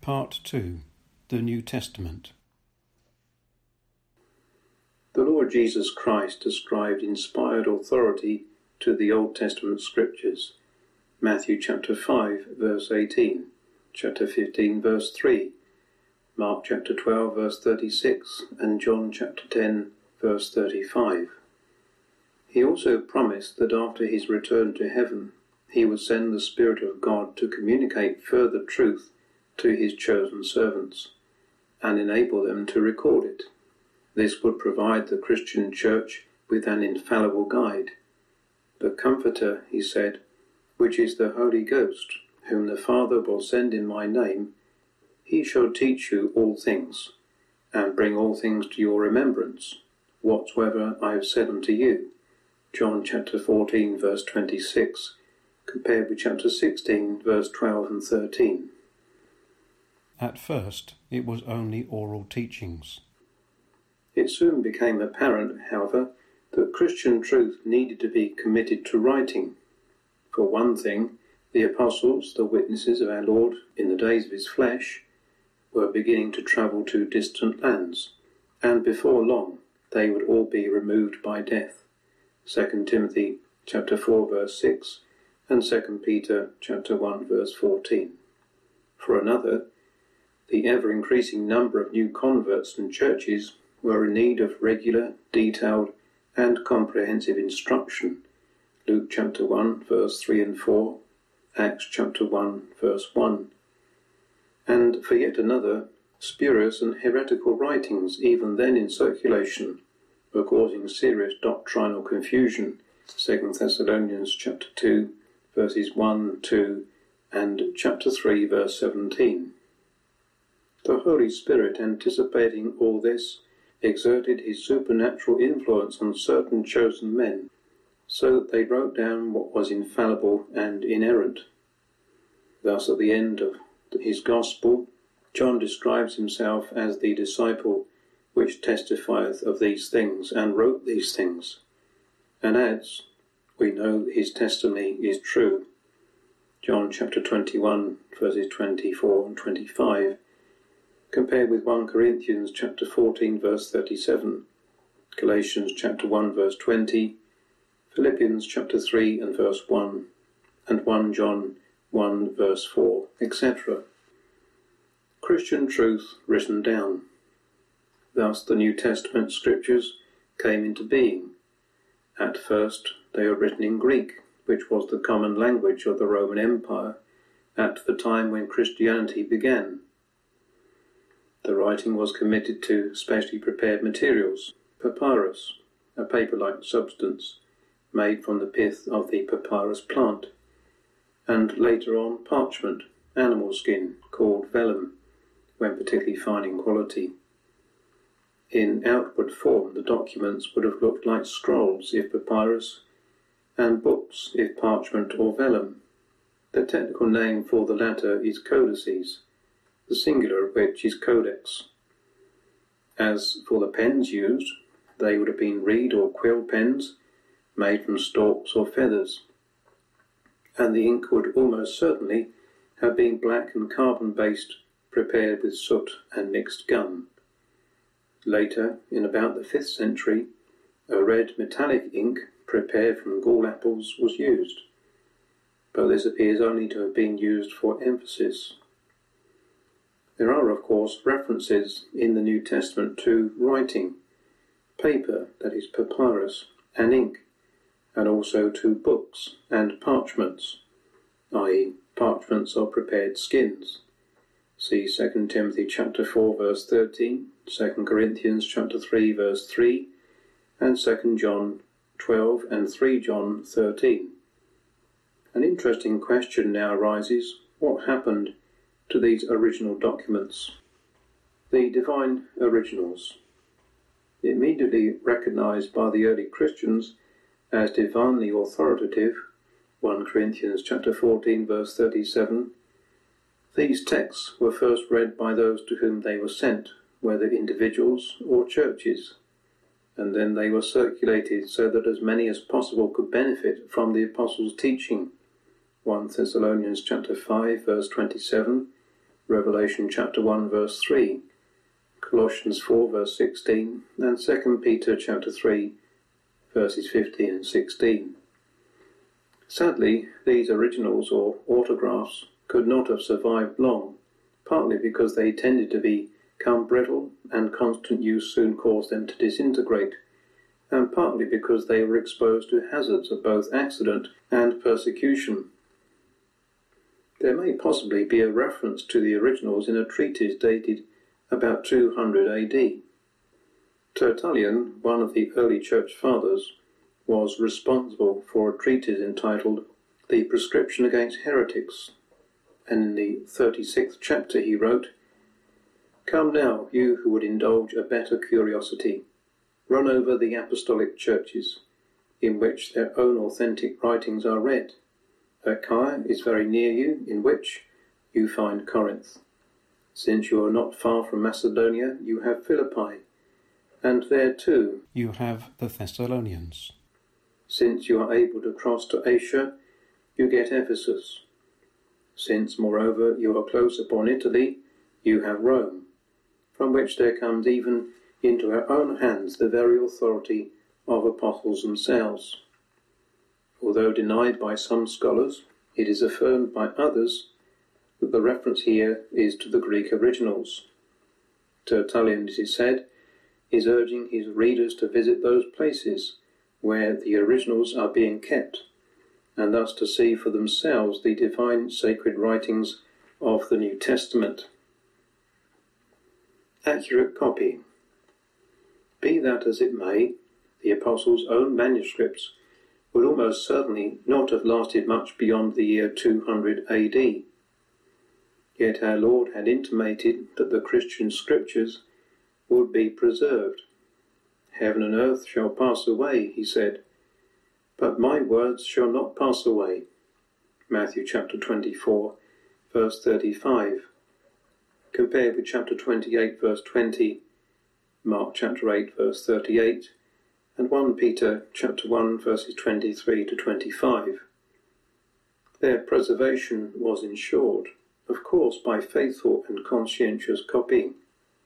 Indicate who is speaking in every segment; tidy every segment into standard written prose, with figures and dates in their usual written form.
Speaker 1: Part 2. The New Testament.
Speaker 2: The Lord Jesus Christ ascribed inspired authority to the Old Testament scriptures. Matthew chapter 5 verse 18, chapter 15 verse 3, Mark chapter 12 verse 36, and John chapter 10 verse 35. He also promised that after his return to heaven, he would send the Spirit of God to communicate further truth to his chosen servants and enable them to record it. This would provide the Christian church with an infallible guide. The Comforter, he said, which is the Holy Ghost, whom the Father will send in my name, he shall teach you all things, and bring all things to your remembrance, whatsoever I have said unto you. John chapter 14 verse 26, compared with chapter 16 verse 12 and 13.
Speaker 1: At first, it was only oral teachings.
Speaker 2: It soon became apparent, however, that Christian truth needed to be committed to writing. For one thing, the apostles, the witnesses of our Lord in the days of his flesh, were beginning to travel to distant lands, and before long they would all be removed by death. 2 Timothy chapter 4 verse 6 and 2 Peter chapter 1 verse 14. For another, the ever-increasing number of new converts and churches were in need of regular, detailed, and comprehensive instruction. Luke chapter 1 verse 3 and 4, Acts chapter 1 verse 1. And for yet another, spurious and heretical writings, even then in circulation, were causing serious doctrinal confusion. 2 Thessalonians chapter 2 verses 1, 2, and chapter 3 verse 17. The Holy Spirit, anticipating all this, exerted his supernatural influence on certain chosen men, so that they wrote down what was infallible and inerrant. Thus, at the end of his Gospel, John describes himself as the disciple which testifieth of these things and wrote these things, and adds, we know his testimony is true. John chapter 21 verses 24 and 25, compared with 1 Corinthians chapter 14 verse 37, Galatians chapter 1 verse 20, Philippians chapter 3 and verse 1, and 1 John 1 verse 4, etc. Christian truth written down. Thus the New Testament scriptures came into being. At first they were written in Greek, which was the common language of the Roman Empire at the time when Christianity began. The writing was committed to specially prepared materials, papyrus, a paper-like substance made from the pith of the papyrus plant, and later on parchment, animal skin, called vellum, when particularly fine in quality. In outward form, the documents would have looked like scrolls if papyrus, and books if parchment or vellum. The technical name for the latter is codices, the singular of which is codex. As for the pens used, they would have been reed or quill pens made from stalks or feathers, and the ink would almost certainly have been black and carbon-based, prepared with soot and mixed gum. Later, in about the 5th century, a red metallic ink prepared from gall apples was used, but this appears only to have been used for emphasis. There are, of course, references in the New Testament to writing, paper, that is papyrus, and ink, and also to books and parchments, i.e. parchments of prepared skins. See 2 Timothy chapter 4 verse 13, 2 Corinthians chapter 3 verse 3, and 2 John 12 and 3 John 13. An interesting question now arises: what happened to these original documents? The divine originals, immediately recognized by the early Christians as divinely authoritative, 1 Corinthians chapter 14 verse 37, these texts were first read by those to whom they were sent, whether individuals or churches, and then they were circulated so that as many as possible could benefit from the apostles' teaching. 1 Thessalonians chapter 5 verse 27, Revelation chapter 1 verse 3, Colossians 4 verse 16, and 2 Peter chapter 3 verses 15 and 16. Sadly, these originals or autographs could not have survived long, partly because they tended to become brittle and constant use soon caused them to disintegrate, and partly because they were exposed to hazards of both accident and persecution. There may possibly be a reference to the originals in a treatise dated about 200 AD. Tertullian, one of the early church fathers, was responsible for a treatise entitled The Prescription Against Heretics, and in the 36th chapter he wrote, "Come now, you who would indulge a better curiosity, run over the apostolic churches, in which their own authentic writings are read. Achaia is very near you, in which you find Corinth. Since you are not far from Macedonia, you have Philippi, and there too
Speaker 1: you have the Thessalonians.
Speaker 2: Since you are able to cross to Asia, you get Ephesus. Since, moreover, you are close upon Italy, you have Rome, from which there comes even into our own hands the very authority of apostles themselves. Although denied by some scholars, it is affirmed by others that the reference here is to the Greek originals. Tertullian, it is said, is urging his readers to visit those places where the originals are being kept, and thus to see for themselves the divine sacred writings of the New Testament. Accurate copy. Be that as it may, the Apostles' own manuscripts would almost certainly not have lasted much beyond the year 200 AD. Yet our Lord had intimated that the Christian scriptures would be preserved. Heaven and earth shall pass away, he said, but my words shall not pass away. Matthew chapter 24, verse 35. Compared with chapter 28, verse 20, Mark chapter 8, verse 38, and 1 Peter chapter 1, verses 23 to 25. Their preservation was ensured, of course, by faithful and conscientious copying.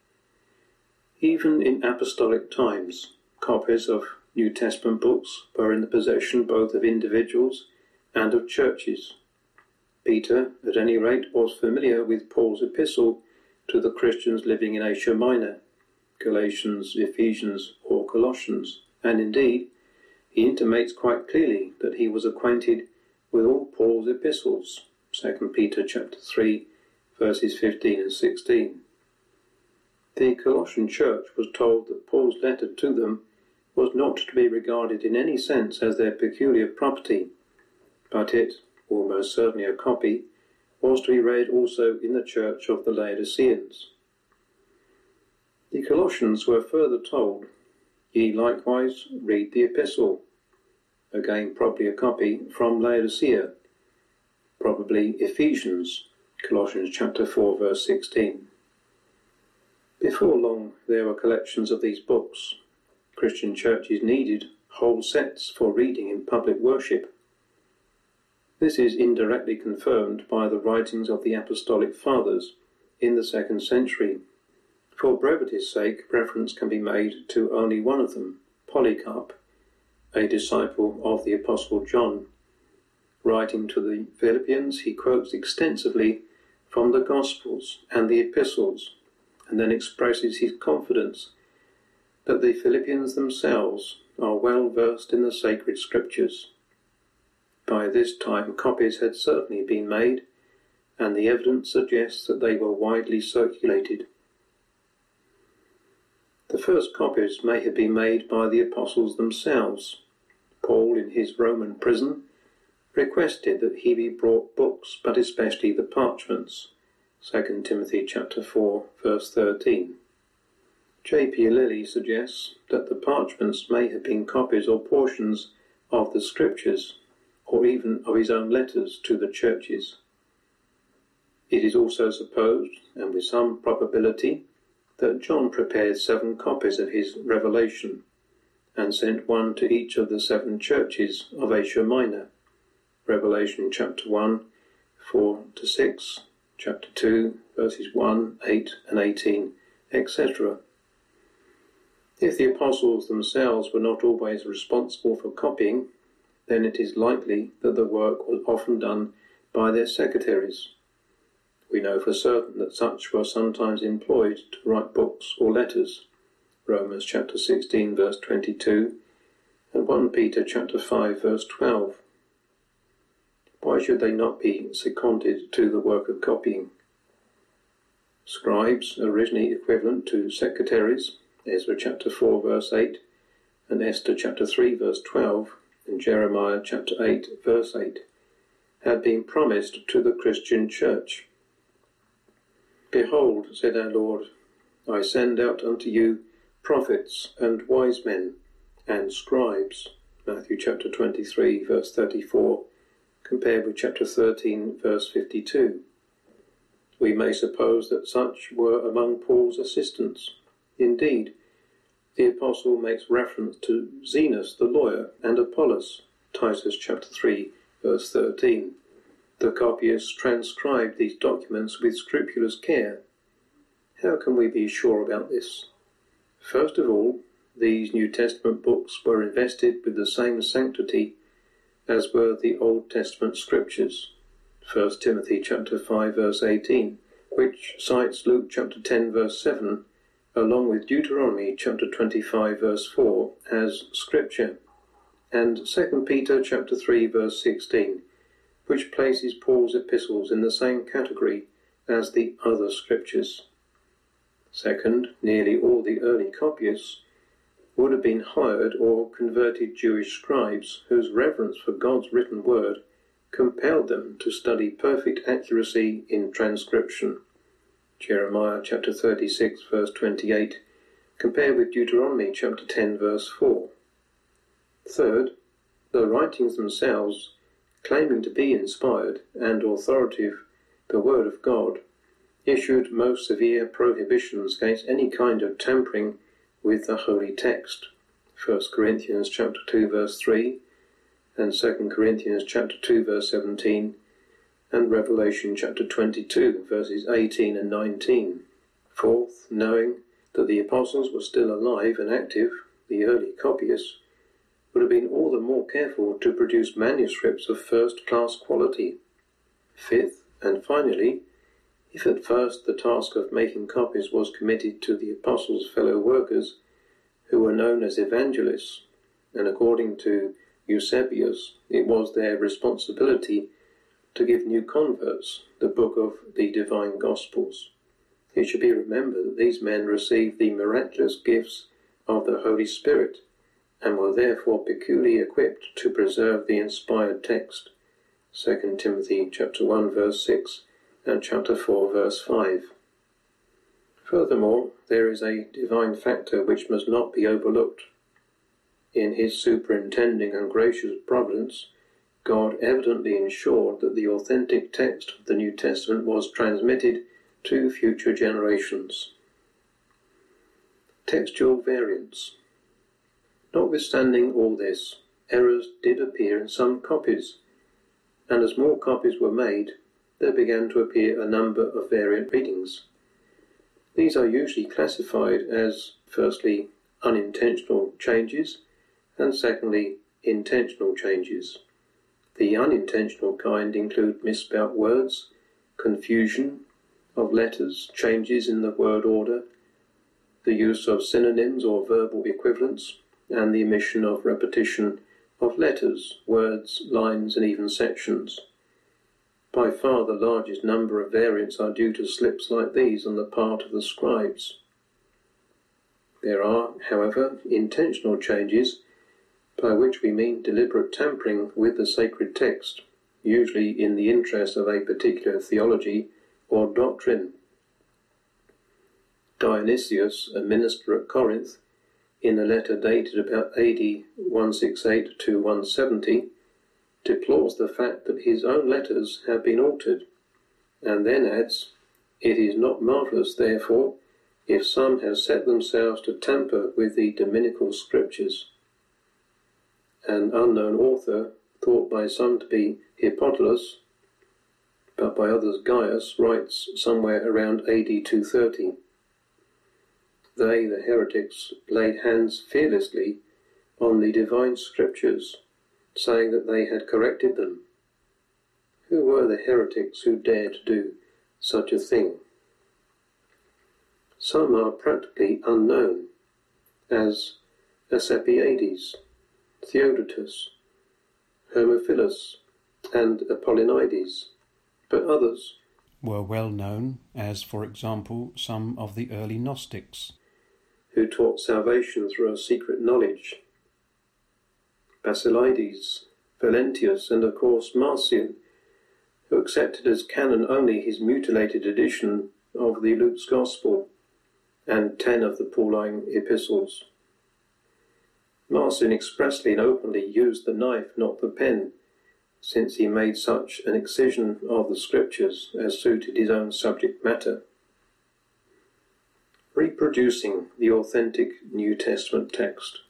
Speaker 2: Even in apostolic times, copies of New Testament books were in the possession both of individuals and of churches. Peter, at any rate, was familiar with Paul's epistle to the Christians living in Asia Minor, Galatians, Ephesians, or Colossians, and indeed, he intimates quite clearly that he was acquainted with all Paul's epistles, 2 Peter chapter 3, verses 15 and 16. The Colossian church was told that Paul's letter to them was not to be regarded in any sense as their peculiar property, but it, almost certainly a copy, was to be read also in the church of the Laodiceans. The Colossians were further told, "Ye likewise read the epistle," again probably a copy from Laodicea, probably Ephesians, Colossians chapter 4 verse 16. Before long there were collections of these books. Christian churches needed whole sets for reading in public worship. This is indirectly confirmed by the writings of the Apostolic Fathers in the 2nd century. For brevity's sake, reference can be made to only one of them, Polycarp, a disciple of the Apostle John. Writing to the Philippians, he quotes extensively from the Gospels and the Epistles, and then expresses his confidence that the Philippians themselves are well versed in the sacred scriptures. By this time copies had certainly been made, and the evidence suggests that they were widely circulated. The first copies may have been made by the apostles themselves. Paul, in his Roman prison, requested that he be brought books, but especially the parchments, 2 Timothy chapter 4, verse 13. J.P. Lilly suggests that the parchments may have been copies or portions of the scriptures, or even of his own letters to the churches. It is also supposed, and with some probability, that John prepared 7 copies of his Revelation, and sent one to each of the 7 churches of Asia Minor, Revelation chapter 1, 4 to 6, chapter 2, verses 1, 8 and 18, etc. If the apostles themselves were not always responsible for copying, then it is likely that the work was often done by their secretaries. We know for certain that such were sometimes employed to write books or letters. Romans chapter 16, verse 22, and 1 Peter chapter 5, verse 12. Why should they not be seconded to the work of copying? Scribes, originally equivalent to secretaries, Ezra chapter 4, verse 8, and Esther chapter 3, verse 12, and Jeremiah chapter 8, verse 8, had been promised to the Christian church. Behold, said our Lord, I send out unto you prophets and wise men and scribes. Matthew chapter 23, verse 34, compared with chapter 13, verse 52. We may suppose that such were among Paul's assistants. Indeed, the apostle makes reference to Zenas the lawyer and Apollos, Titus chapter 3, verse 13. The copyists transcribed these documents with scrupulous care. How can we be sure about this? First of all, these New Testament books were invested with the same sanctity as were the Old Testament scriptures. 1 Timothy chapter 5, verse 18, which cites Luke chapter 10, verse 7, along with Deuteronomy chapter 25, verse 4, as scripture, and 2 Peter chapter 3, verse 16, which places Paul's epistles in the same category as the other scriptures. Second, nearly all the early copyists would have been hired or converted Jewish scribes whose reverence for God's written word compelled them to study perfect accuracy in transcription. Jeremiah chapter 36, verse 28, compared with Deuteronomy chapter 10, verse 4. Third, the writings themselves, claiming to be inspired and authoritative, the Word of God, issued most severe prohibitions against any kind of tampering with the holy text. 1 Corinthians chapter 2, verse 3, and 2 Corinthians chapter 2, verse 17, and Revelation chapter 22, verses 18 and 19. Fourth, knowing that the apostles were still alive and active, the early copyists would have been all the more careful to produce manuscripts of first-class quality. Fifth, and finally, if at first the task of making copies was committed to the apostles' fellow workers, who were known as evangelists, and according to Eusebius, it was their responsibility to give new converts the book of the divine Gospels, it should be remembered that these men received the miraculous gifts of the Holy Spirit, and were therefore peculiarly equipped to preserve the inspired text. 2 Timothy chapter 1, verse 6, and chapter 4, verse 5. Furthermore, there is a divine factor which must not be overlooked. In his superintending and gracious providence, God evidently ensured that the authentic text of the New Testament was transmitted to future generations. Textual variants. Notwithstanding all this, errors did appear in some copies, and as more copies were made, there began to appear a number of variant readings. These are usually classified as, firstly, unintentional changes, and secondly, intentional changes. The unintentional kind include misspelt words, confusion of letters, changes in the word order, the use of synonyms or verbal equivalents, and the omission of repetition of letters, words, lines, and even sections. By far the largest number of variants are due to slips like these on the part of the scribes. There are, however, intentional changes, by which we mean deliberate tampering with the sacred text, usually in the interest of a particular theology or doctrine. Dionysius, a minister at Corinth, in a letter dated about AD 168 to 170, deplores the fact that his own letters have been altered, and then adds, "It is not marvellous, therefore, if some have set themselves to tamper with the Dominical scriptures." An unknown author, thought by some to be Hippotulus, but by others Gaius writes somewhere around AD 230. They, the heretics, laid hands fearlessly on the divine scriptures, saying that they had corrected them. Who were the heretics who dared to do such a thing? Some are practically unknown, as Asclepiades, Theodotus, Hermophilus, and Apollonides, but others
Speaker 1: were well known, as, for example, some of the early Gnostics,
Speaker 2: who taught salvation through a secret knowledge. Basilides, Valentius, and of course Marcion, who accepted as canon only his mutilated edition of the Luke's Gospel and 10 of the Pauline epistles. Marcion expressly and openly used the knife, not the pen, since he made such an excision of the scriptures as suited his own subject matter. Reproducing the authentic New Testament text.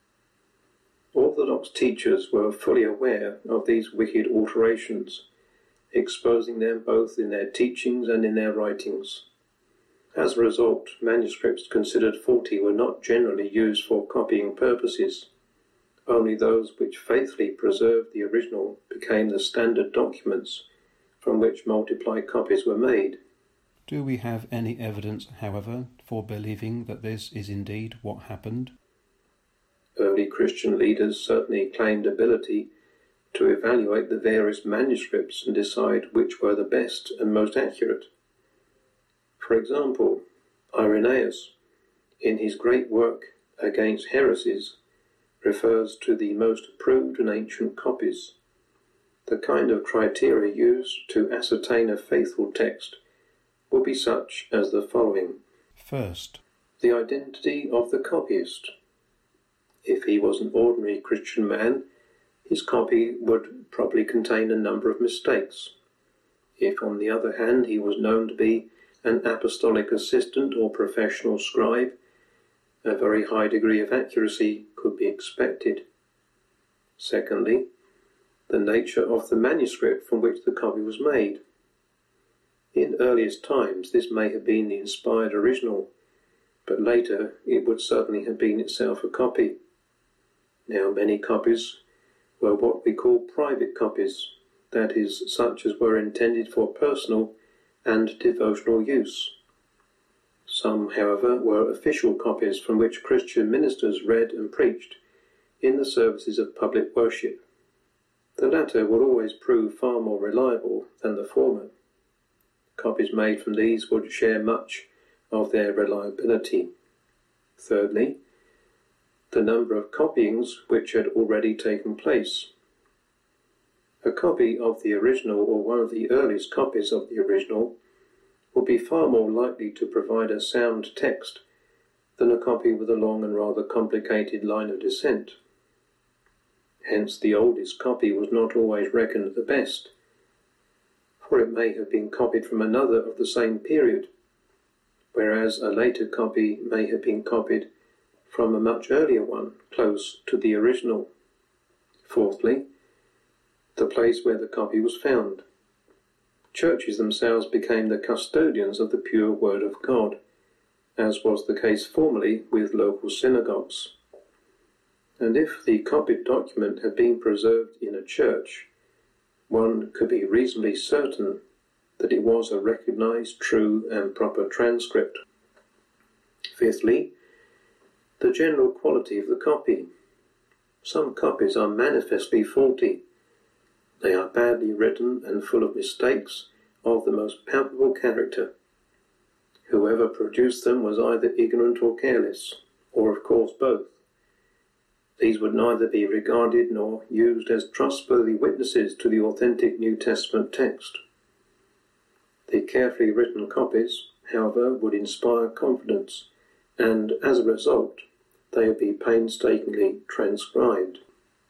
Speaker 2: Orthodox teachers were fully aware of these wicked alterations, exposing them both in their teachings and in their writings. As a result, manuscripts considered faulty were not generally used for copying purposes. Only those which faithfully preserved the original became the standard documents from which multiplied copies were made.
Speaker 1: Do we have any evidence, however, for believing that this is indeed what happened?
Speaker 2: Early Christian leaders certainly claimed ability to evaluate the various manuscripts and decide which were the best and most accurate. For example, Irenaeus, in his great work Against Heresies, refers to the most approved and ancient copies. The kind of criteria used to ascertain a faithful text will be such as the following.
Speaker 1: First,
Speaker 2: the identity of the copyist. If he was an ordinary Christian man, his copy would probably contain a number of mistakes. If, on the other hand, he was known to be an apostolic assistant or professional scribe, a very high degree of accuracy could be expected. Secondly, the nature of the manuscript from which the copy was made. In earliest times this may have been the inspired original, but later it would certainly have been itself a copy. Now many copies were what we call private copies, that is, such as were intended for personal and devotional use. Some, however, were official copies from which Christian ministers read and preached in the services of public worship. The latter would always prove far more reliable than the former. Copies made from these would share much of their reliability. Thirdly, the number of copyings which had already taken place. A copy of the original, or one of the earliest copies of the original, would be far more likely to provide a sound text than a copy with a long and rather complicated line of descent. Hence the oldest copy was not always reckoned the best, for it may have been copied from another of the same period, whereas a later copy may have been copied from a much earlier one, close to the original. Fourthly, the place where the copy was found. Churches themselves became the custodians of the pure Word of God, as was the case formerly with local synagogues. And if the copied document had been preserved in a church, one could be reasonably certain that it was a recognized, true and proper transcript. Fifthly, the general quality of the copy. Some copies are manifestly faulty. They are badly written and full of mistakes of the most palpable character. Whoever produced them was either ignorant or careless, or of course both. These would neither be regarded nor used as trustworthy witnesses to the authentic New Testament text. The carefully written copies, however, would inspire confidence, and as a result, they would be painstakingly transcribed.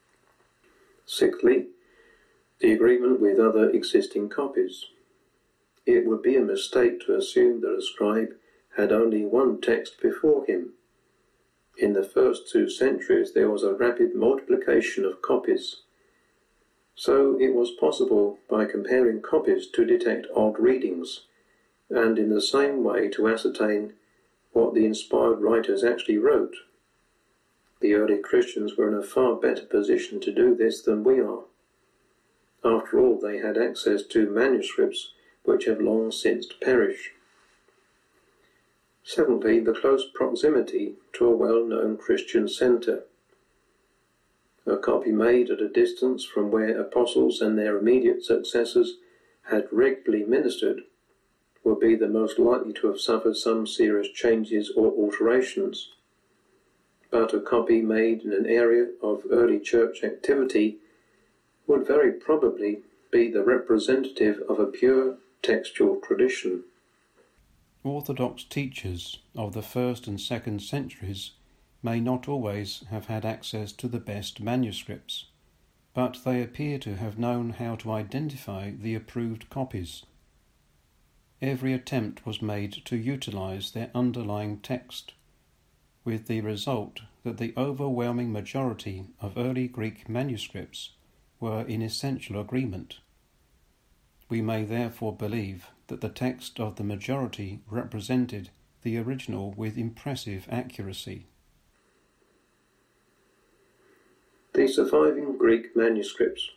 Speaker 2: Sixthly, the agreement with other existing copies. It would be a mistake to assume that a scribe had only one text before him. In the first 2 centuries there was a rapid multiplication of copies. So it was possible, by comparing copies, to detect odd readings, and in the same way to ascertain what the inspired writers actually wrote. The early Christians were in a far better position to do this than we are. After all, they had access to manuscripts which have long since perished. Seventhly, the close proximity to a well-known Christian centre. A copy made at a distance from where apostles and their immediate successors had regularly ministered would be the most likely to have suffered some serious changes or alterations. But a copy made in an area of early church activity would very probably be the representative of a pure textual tradition.
Speaker 1: Orthodox teachers of the 1st and 2nd centuries may not always have had access to the best manuscripts, but they appear to have known how to identify the approved copies. Every attempt was made to utilize their underlying text, with the result that the overwhelming majority of early Greek manuscripts were in essential agreement. We may therefore believe that the text of the majority represented the original with impressive accuracy.
Speaker 2: The surviving Greek manuscripts.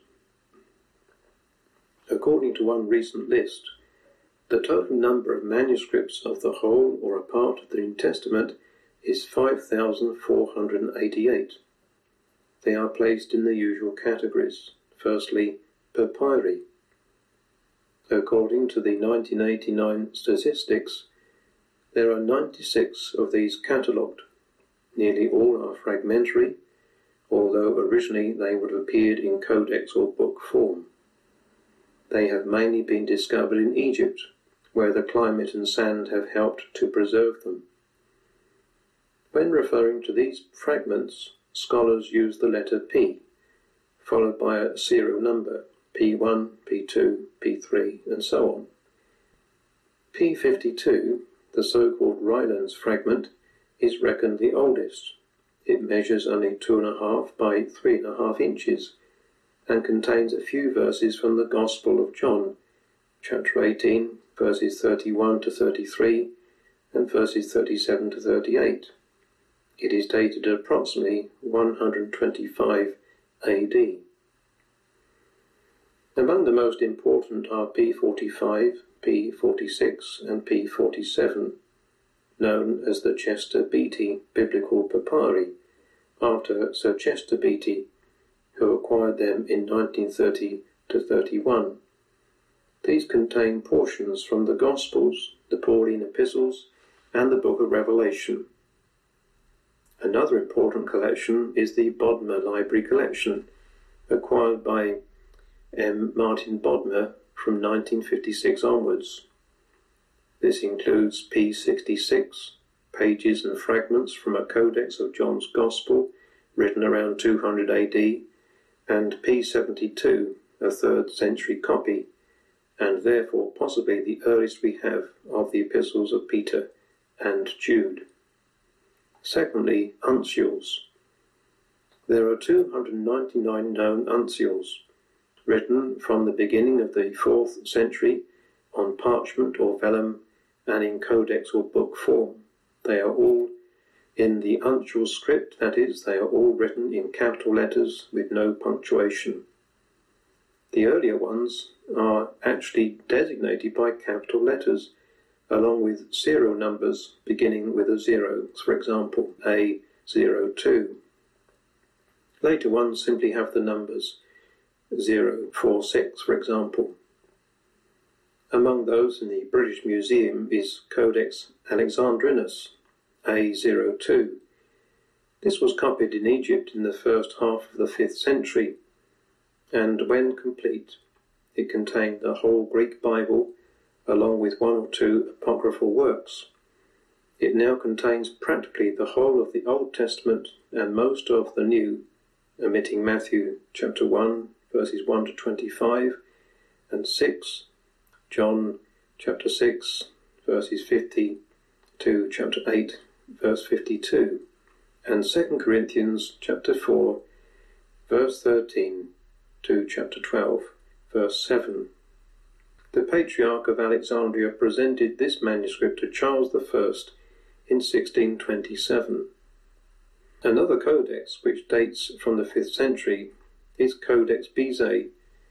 Speaker 2: According to one recent list, the total number of manuscripts of the whole or a part of the New Testament is 5,488. They are placed in the usual categories. Firstly, papyri. According to the 1989 statistics, there are 96 of these catalogued. Nearly all are fragmentary, although originally they would have appeared in codex or book form. They have mainly been discovered in Egypt, where the climate and sand have helped to preserve them. When referring to these fragments, scholars use the letter P, followed by a serial number, P1, P2, P3, and so on. P52, the so-called Rylands fragment, is reckoned the oldest. It measures only 2.5 by 3.5 inches and contains a few verses from the Gospel of John, chapter 18, verses 31 to 33, and verses 37 to 38. It is dated at approximately 125 AD. Among the most important are P45, P46, and P47, known as the Chester Beatty Biblical Papyri, after Sir Chester Beatty, who acquired them in 1930 to 31. These contain portions from the Gospels, the Pauline epistles, and the Book of Revelation. Another important collection is the Bodmer Library Collection, acquired by M. Martin Bodmer from 1956 onwards. This includes P66, pages and fragments from a codex of John's Gospel, written around 200 AD, and P72, a 3rd century copy, and therefore possibly the earliest we have of the epistles of Peter and Jude. Secondly, uncials. There are 299 known uncials, written from the beginning of the 4th century on parchment or vellum and in codex or book form. They are all in the uncial script, that is, they are all written in capital letters with no punctuation. The earlier ones are actually designated by capital letters, along with serial numbers beginning with a 0, for example, A02. Later ones simply have the numbers 046, for example. Among those in the British Museum is Codex Alexandrinus, A02. This was copied in Egypt in the first half of the 5th century, and when complete, it contained the whole Greek Bible, along with 1 or 2 apocryphal works. It now contains practically the whole of the Old Testament and most of the New, omitting Matthew chapter 1, verses 1 to 25, and 6, John chapter 6, verses 50 to chapter 8, verse 52, and 2 Corinthians chapter 4, verse 13 to chapter 12, verse 7. The Patriarch of Alexandria presented this manuscript to Charles I in 1627. Another codex, which dates from the 5th century, is Codex Bezae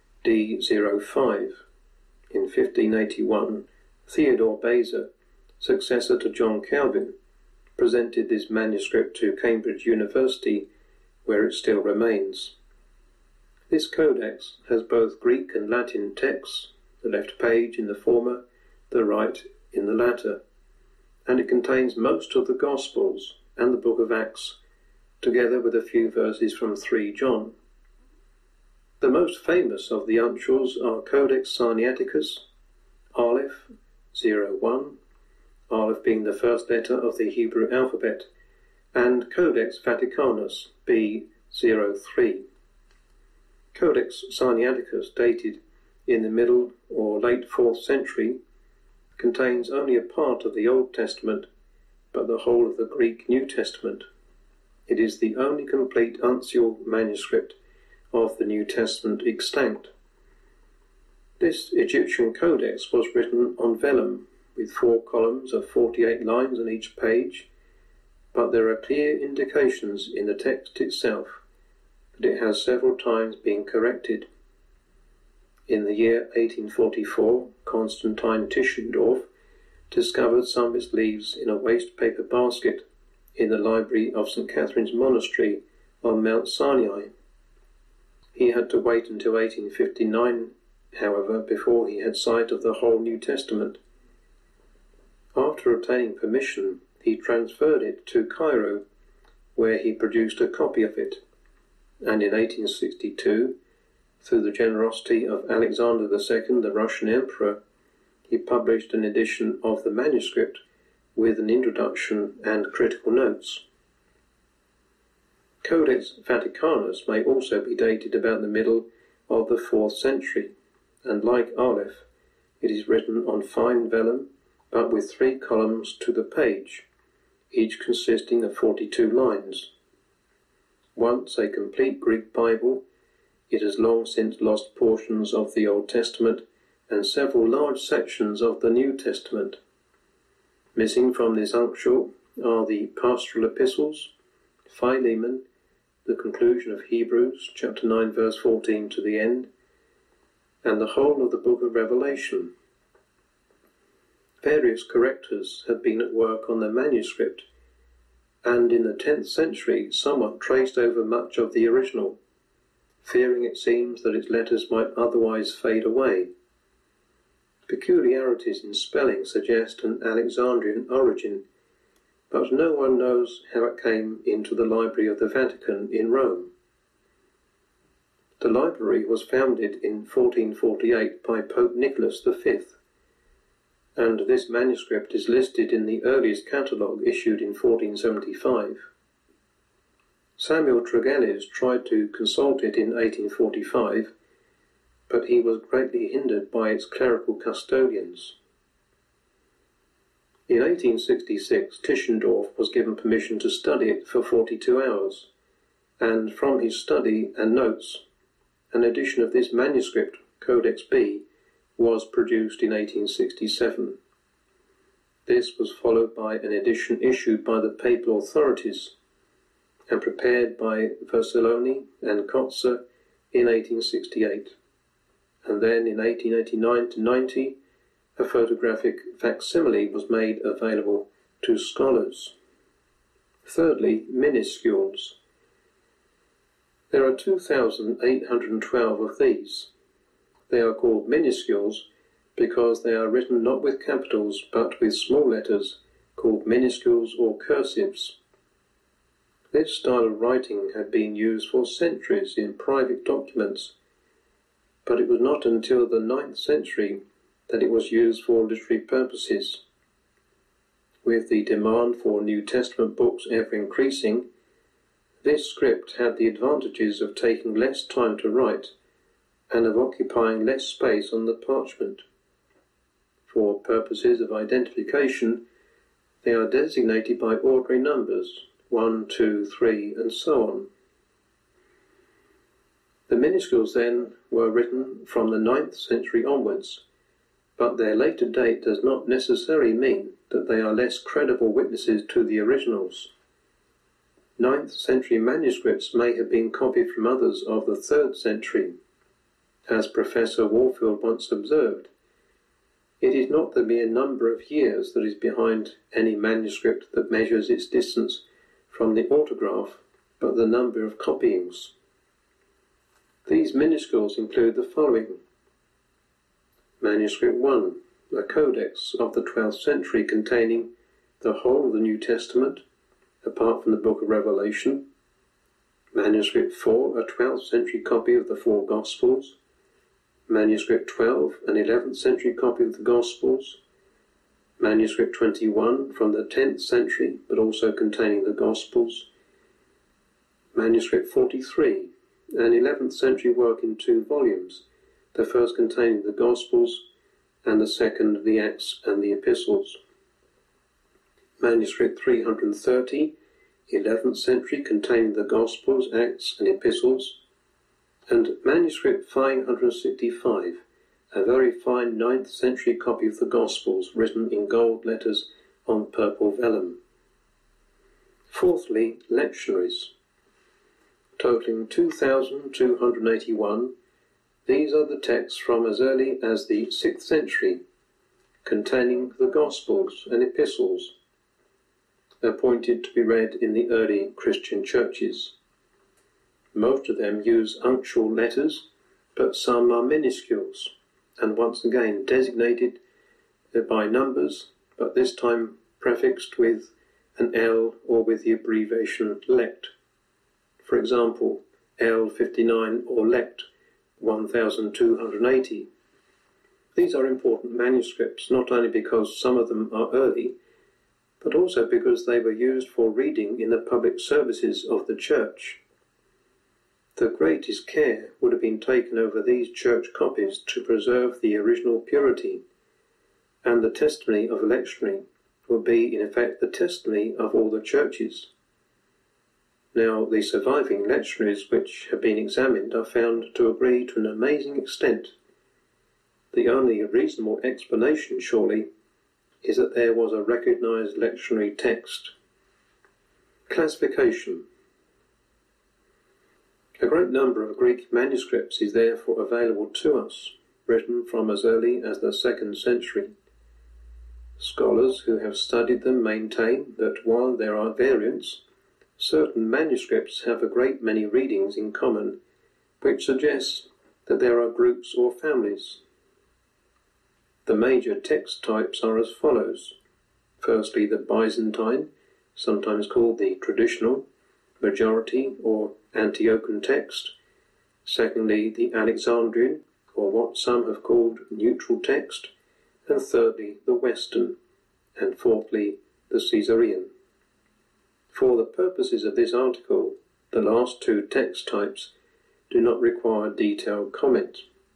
Speaker 2: D05. In 1581, Theodore Beza, successor to John Calvin, presented this manuscript to Cambridge University, where it still remains. This codex has both Greek and Latin texts, the left page in the former, the right in the latter, and it contains most of the Gospels and the book of Acts, together with a few verses from 3 John. The most famous of the uncials are Codex Sinaiticus, Aleph 01, Aleph being the first letter of the Hebrew alphabet, and Codex Vaticanus B03. Codex Sinaiticus, dated in the middle or late 4th century, contains only a part of the Old Testament, but the whole of the Greek New Testament. It is the only complete uncial manuscript of the New Testament extant. This Egyptian codex was written on vellum, with 4 columns of 48 lines on each page, but there are clear indications in the text itself that it has several times been corrected. In the year 1844, Constantine Tischendorf discovered some of its leaves in a waste paper basket in the library of St. Catherine's Monastery on Mount Sinai. He had to wait until 1859, however, before he had sight of the whole New Testament. After obtaining permission, he transferred it to Cairo, where he produced a copy of it, and in 1862, through the generosity of Alexander II, the Russian Emperor, he published an edition of the manuscript with an introduction and critical notes. Codex Vaticanus may also be dated about the middle of the 4th century, and like Aleph, it is written on fine vellum, but with 3 columns to the page, each consisting of 42 lines. Once a complete Greek Bible, it has long since lost portions of the Old Testament and several large sections of the New Testament. Missing from this uncial are the pastoral epistles, Philemon, the conclusion of Hebrews, chapter 9, verse 14 to the end, and the whole of the book of Revelation. Various correctors have been at work on the manuscript, and in the 10th century someone traced over much of the original, fearing it seems that its letters might otherwise fade away. Peculiarities in spelling suggest an Alexandrian origin, but no one knows how it came into the Library of the Vatican in Rome. The library was founded in 1448 by Pope Nicholas V, and this manuscript is listed in the earliest catalogue issued in 1475. Samuel Tregelles tried to consult it in 1845, but he was greatly hindered by its clerical custodians. In 1866, Tischendorf was given permission to study it for 42 hours, and from his study and notes, an edition of this manuscript, Codex B, was produced in 1867. This was followed by an edition issued by the papal authorities and prepared by Vercelloni and Kotzer in 1868. And then in 1889-90, a photographic facsimile was made available to scholars. Thirdly, minuscules. There are 2,812 of these. They are called minuscules because they are written not with capitals but with small letters, called minuscules or cursives. This style of writing had been used for centuries in private documents, but it was not until the 9th century that it was used for literary purposes. With the demand for New Testament books ever increasing, this script had the advantages of taking less time to write and of occupying less space on the parchment. For purposes of identification, they are designated by ordinary numbers, 1, 2, 3, and so on. The minuscules then were written from the 9th century onwards, but their later date does not necessarily mean that they are less credible witnesses to the originals. 9th century manuscripts may have been copied from others of the 3rd century. As Professor Warfield once observed, it is not the mere number of years that is behind any manuscript that measures its distance from the autograph, but the number of copyings. These minuscules include the following. Manuscript 1, a codex of the 12th century containing the whole of the New Testament, apart from the Book of Revelation. Manuscript 4, a 12th century copy of the 4 Gospels. Manuscript 12, an 11th century copy of the Gospels. Manuscript 21, from the 10th century, but also containing the Gospels. Manuscript 43, an 11th century work in 2 volumes, the first containing the Gospels and the second the Acts and the Epistles. Manuscript 330, 11th century, containing the Gospels, Acts and Epistles. And Manuscript 565, a very fine 9th century copy of the Gospels written in gold letters on purple vellum. Fourthly, lectionaries. Totaling 2,281, these are the texts from as early as the 6th century, containing the Gospels and Epistles, appointed to be read in the early Christian churches. Most of them use uncial letters, but some are minuscules, and once again designated by numbers, but this time prefixed with an L or with the abbreviation lect. For example, L59 or lect 1280. These are important manuscripts, not only because some of them are early, but also because they were used for reading in the public services of the church. The greatest care would have been taken over these church copies to preserve the original purity, and the testimony of a lectionary would be, in effect, the testimony of all the churches. Now, the surviving lectionaries which have been examined are found to agree to an amazing extent. The only reasonable explanation, surely, is that there was a recognized lectionary text. Classification. A great number of Greek manuscripts is therefore available to us, written from as early as the 2nd century. Scholars who have studied them maintain that while there are variants, certain manuscripts have a great many readings in common, which suggests that there are groups or families. The major text types are as follows. Firstly, the Byzantine, sometimes called the traditional, majority or Antiochian text. Secondly, the Alexandrian, or what some have called neutral text. And thirdly, the Western. And fourthly, the Caesarean. For the purposes of this article, the last 2 text types do not require detailed comment.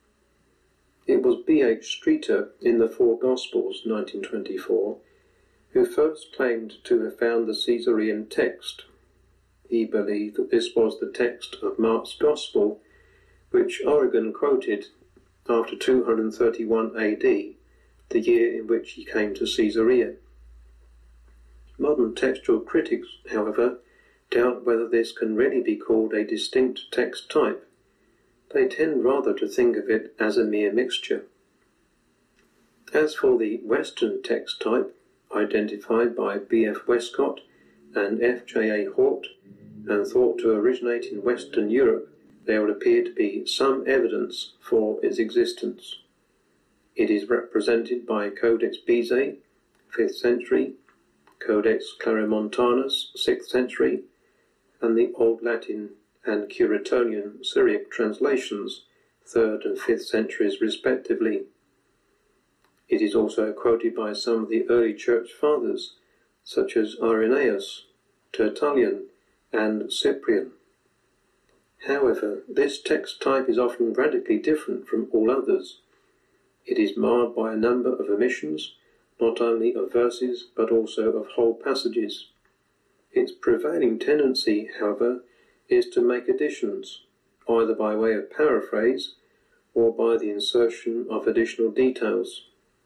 Speaker 2: It was B.H. Streeter in the 4 Gospels, 1924, who first claimed to have found the Caesarean text. He believed that this was the text of Mark's Gospel, which Origen quoted after 231 AD, the year in which he came to Caesarea. Modern textual critics, however, doubt whether this can really be called a distinct text type. They tend rather to think of it as a mere mixture. As for the Western text type, identified by B.F. Westcott and F.J.A. Hort, and thought to originate in Western Europe, there would appear to be some evidence for its existence. It is represented by Codex Bezae, 5th century, Codex Claromontanus, 6th century, and the Old Latin and Curetonian Syriac translations, 3rd and 5th centuries respectively. It is also quoted by some of the early church fathers, such as Irenaeus, Tertullian, and Cyprian. However, this text type is often radically different from all others. It is marred by a number of omissions, not only of verses, but also of whole passages. Its prevailing tendency, however, is to make additions, either by way of paraphrase or by the insertion of additional details.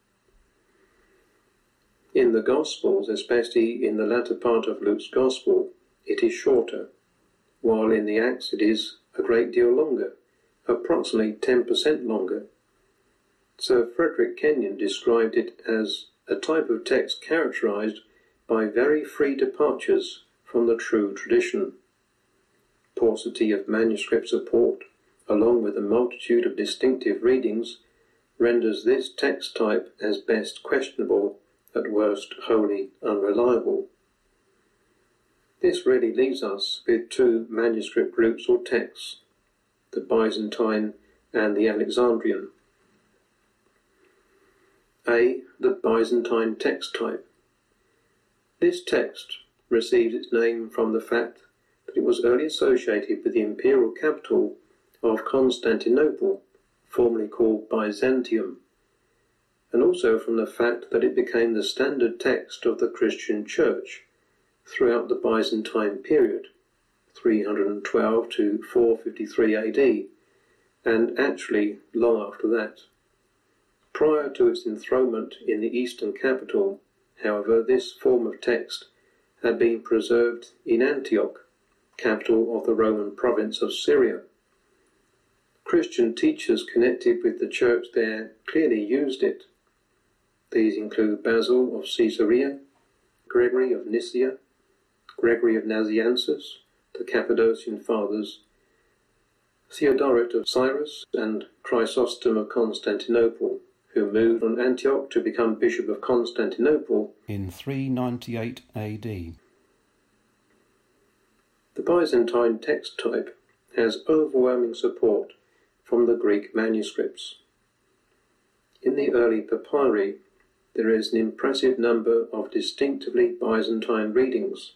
Speaker 2: In the Gospels, especially in the latter part of Luke's Gospel, it is shorter, while in the Acts it is a great deal longer, approximately 10% longer. Sir Frederick Kenyon described it as a type of text characterized by very free departures from the true tradition. Paucity of manuscript support, along with a multitude of distinctive readings, renders this text type as best questionable, at worst wholly unreliable. This really leaves us with two manuscript groups or texts, the Byzantine and the Alexandrian. A. The Byzantine text type. This text receives its name from the fact that it was early associated with the imperial capital of Constantinople, formerly called Byzantium, and also from the fact that it became the standard text of the Christian Church throughout the Byzantine period, 312 to 453 AD, and actually long after that. Prior to its enthronement in the eastern capital, however, this form of text had been preserved in Antioch, capital of the Roman province of Syria. Christian teachers connected with the church there clearly used it. These include Basil of Caesarea, Gregory of Nyssa, Gregory of Nazianzus, the Cappadocian Fathers, Theodoret of Cyrus, and Chrysostom of Constantinople, who moved from Antioch to become Bishop of Constantinople
Speaker 1: in 398 AD.
Speaker 2: The Byzantine text type has overwhelming support from the Greek manuscripts. In the early papyri, there is an impressive number of distinctively Byzantine readings.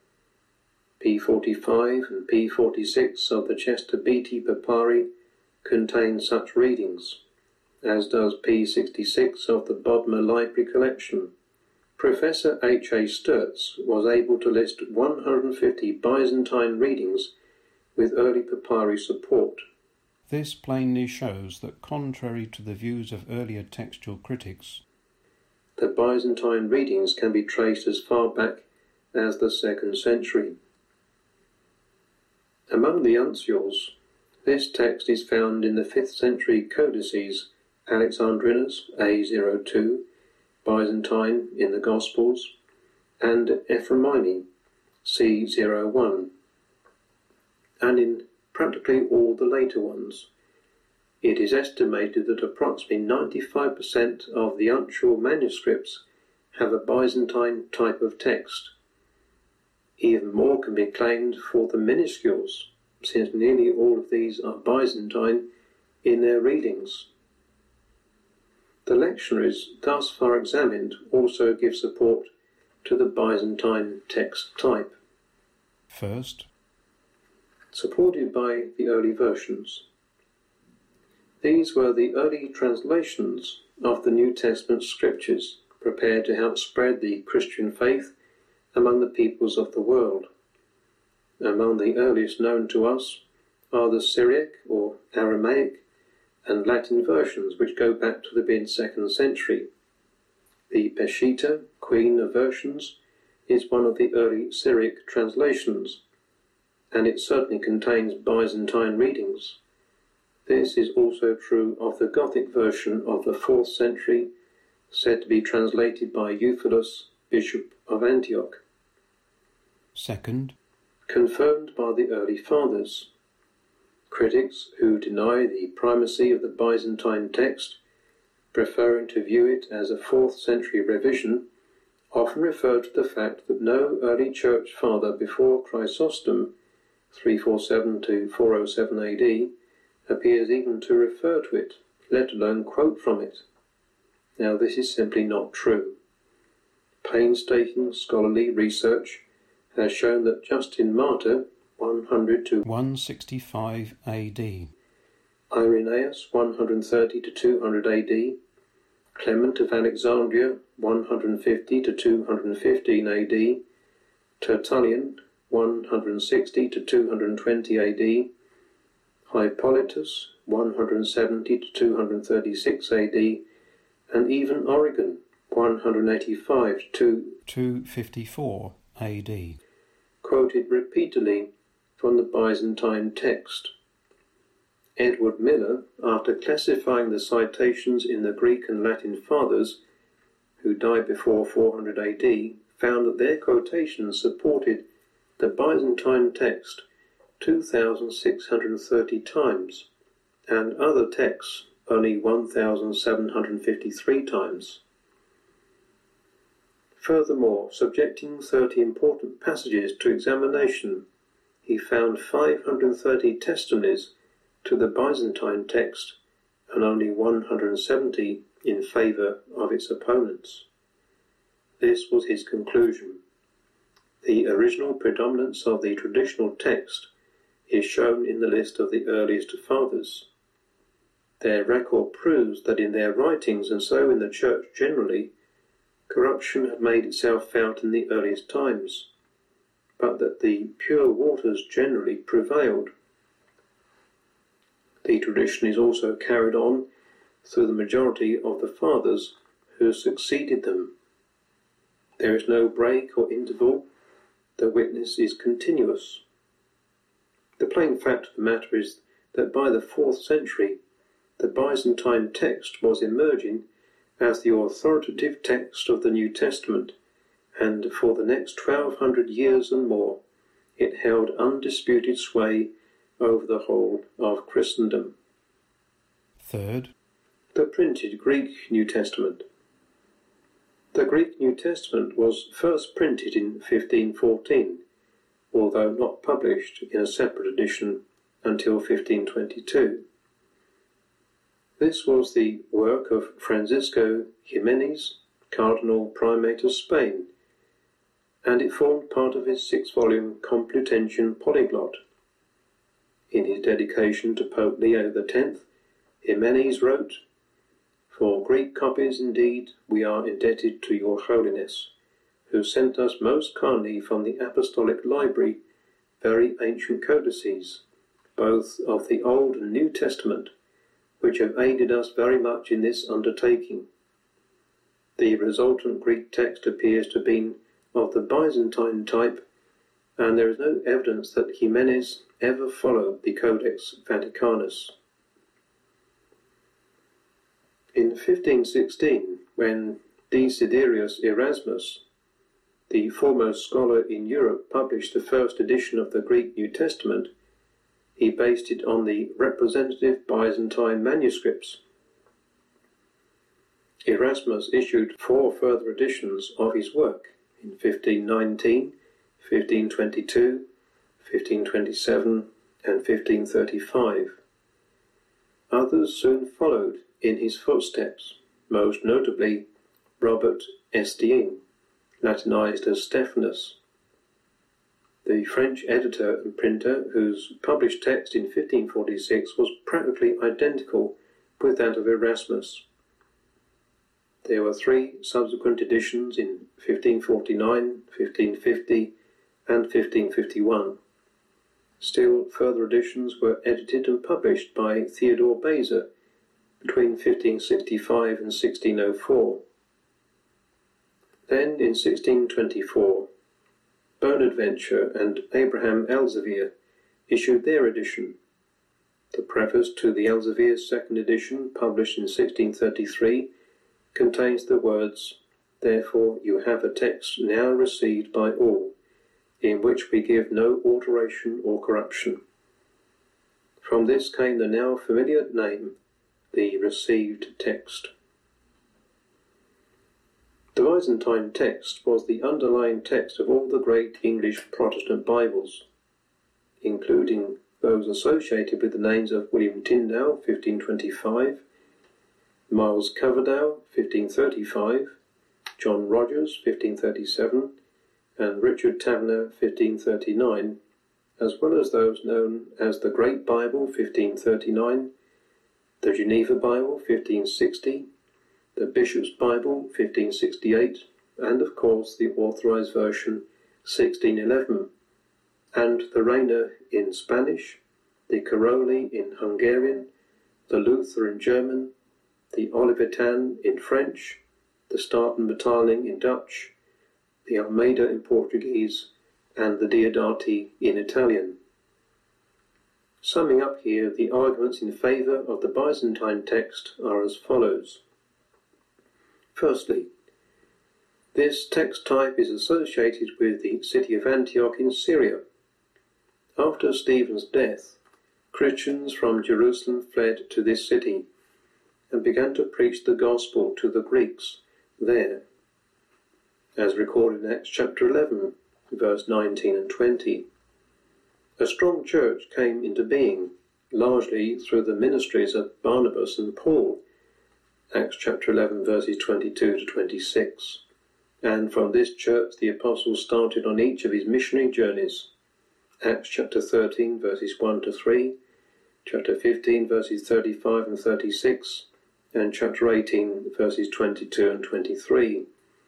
Speaker 2: P45 and P46 of the Chester Beatty papyri contain such readings, as does P66 of the Bodmer Library collection. Professor H.A. Sturtz was able to list 150 Byzantine readings with early papyri support.
Speaker 1: This plainly shows that, contrary to the views of earlier textual critics,
Speaker 2: the Byzantine readings can be traced as far back as the 2nd century. Among the uncials, this text is found in the 5th century codices Alexandrinus A02, Byzantine in the Gospels, and Ephraimini C01, and in practically all the later ones. It is estimated that approximately 95% of the uncial manuscripts have a Byzantine type of text. Even more can be claimed for the minuscules, since nearly all of these are Byzantine in their readings. The lectionaries thus far examined also give support to the Byzantine text type.
Speaker 1: First,
Speaker 2: supported by the early versions. These were the early translations of the New Testament scriptures, prepared to help spread the Christian faith among the peoples of the world. Among the earliest known to us are the Syriac or Aramaic and Latin versions, which go back to the mid-2nd century. The Peshitta, Queen of Versions, is one of the early Syriac translations, and it certainly contains Byzantine readings. This is also true of the Gothic version of the 4th century, said to be translated by Euphilus, Bishop of Antioch.
Speaker 1: Second,
Speaker 2: confirmed by the early fathers. Critics who deny the primacy of the Byzantine text, preferring to view it as a 4th century revision, often refer to the fact that no early church father before Chrysostom, 347 to 407 AD, appears even to refer to it, let alone quote from it. Now, this is simply not true. Painstaking scholarly research has shown that Justin Martyr, 100 to
Speaker 1: 165 AD,
Speaker 2: Irenaeus, 130 to 200 AD, Clement of Alexandria, 150 to 215 AD, Tertullian, 160 to 220 AD, Hippolytus 170 to 236 AD, and even Origen 185 to
Speaker 1: 254 AD.
Speaker 2: quoted repeatedly from the Byzantine text. Edward Miller, after classifying the citations in the Greek and Latin fathers, who died before 400 AD, found that their quotations supported the Byzantine text 2,630 times, and other texts only 1,753 times. Furthermore, subjecting 30 important passages to examination, he found 530 testimonies to the Byzantine text and only 170 in favour of its opponents. This was his conclusion. The original predominance of the traditional text is shown in the list of the earliest fathers. Their record proves that in their writings, and so in the Church generally, corruption had made itself felt in the earliest times, but that the pure waters generally prevailed. The tradition is also carried on through the majority of the fathers who succeeded them. There is no break or interval, the witness is continuous. The plain fact of the matter is that by the 4th century, the Byzantine text was emerging as the authoritative text of the New Testament, and for the next 1200 years and more, it held undisputed sway over the whole of Christendom.
Speaker 1: Third,
Speaker 2: the printed Greek New Testament. The Greek New Testament was first printed in 1514, although not published in a separate edition until 1522. This was the work of Francisco Jimenez, Cardinal Primate of Spain, and it formed part of his 6-volume Complutensian Polyglot. In his dedication to Pope Leo X, Jimenez wrote, "For Greek copies indeed we are indebted to your Holiness, who sent us most kindly from the Apostolic Library very ancient codices, both of the Old and New Testament, which have aided us very much in this undertaking. The resultant Greek text appears to have been of the Byzantine type, and there is no evidence that Jimenez ever followed the Codex Vaticanus." In 1516, when Desiderius Erasmus, the foremost scholar in Europe, published the first edition of the Greek New Testament, he based it on the representative Byzantine manuscripts. Erasmus issued 4 further editions of his work in 1519, 1522, 1527, and 1535. Others soon followed in his footsteps, most notably Robert Estienne, Latinized as Stephanus, the French editor and printer whose published text in 1546 was practically identical with that of Erasmus. There were 3 subsequent editions in 1549, 1550, and 1551. Still further editions were edited and published by Theodore Beza between 1565 and 1604. Then, in 1624, Bonaventure and Abraham Elzevir issued their edition. The preface to the Elzevir second edition, published in 1633, contains the words, "Therefore you have a text now received by all, in which we give no alteration or corruption." From this came the now familiar name, the received text. The Byzantine text was the underlying text of all the great English Protestant Bibles, including those associated with the names of William Tyndale, 1525, Miles Coverdale, 1535, John Rogers, 1537, and Richard Taverner, 1539, as well as those known as the Great Bible, 1539, the Geneva Bible, 1560, the Bishop's Bible, 1568, and of course the Authorized Version, 1611, and the Reina in Spanish, the Karoli in Hungarian, the Luther in German, the Olivetan in French, the Staten Betaling in Dutch, the Almeida in Portuguese, and the Diodati in Italian. Summing up here, the arguments in favour of the Byzantine text are as follows. Firstly, this text type is associated with the city of Antioch in Syria. After Stephen's death, Christians from Jerusalem fled to this city and began to preach the gospel to the Greeks there, as recorded in Acts chapter 11, verse 19 and 20. A strong church came into being, largely through the ministries of Barnabas and Paul, Acts chapter 11, verses 22 to 26. And from this church the apostles started on each of his missionary journeys, Acts chapter 13, verses 1 to 3, chapter 15, verses 35 and 36, and chapter 18, verses 22 and 23.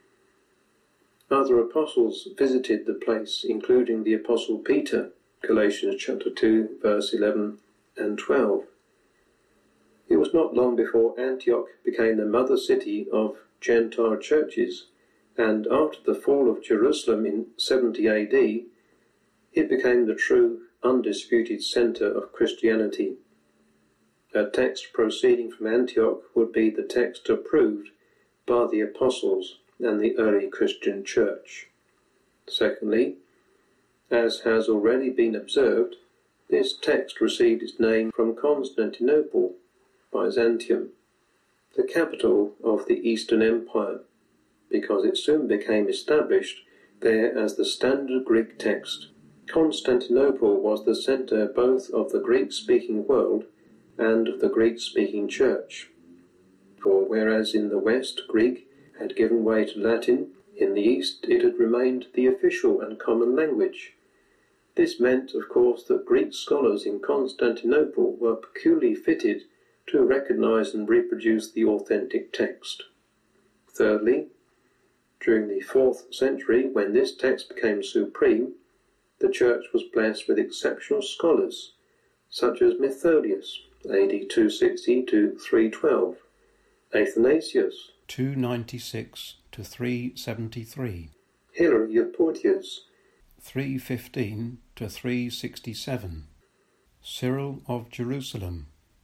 Speaker 2: Other apostles visited the place, including the apostle Peter, Galatians chapter 2, verse 11 and 12. It was not long before Antioch became the mother city of Gentile churches, and after the fall of Jerusalem in 70 AD, it became the true, undisputed centre of Christianity. A text proceeding from Antioch would be the text approved by the apostles and the early Christian church. Secondly, as has already been observed, this text received its name from Constantinople, Byzantium, the capital of the Eastern Empire, because it soon became established there as the standard Greek text. Constantinople was the centre both of the Greek-speaking world and of the Greek-speaking church. For whereas in the West Greek had given way to Latin, in the East it had remained the official and common language. This meant, of course, that Greek scholars in Constantinople were peculiarly fitted to recognize and reproduce the authentic text. Thirdly, during the 4th century, when this text became supreme, the church was blessed with exceptional scholars, such as Methodius, AD 260 to 312, Athanasius,
Speaker 1: 296 to 373,
Speaker 2: Hilary of Poitiers,
Speaker 1: 315 to 367, Cyril of Jerusalem,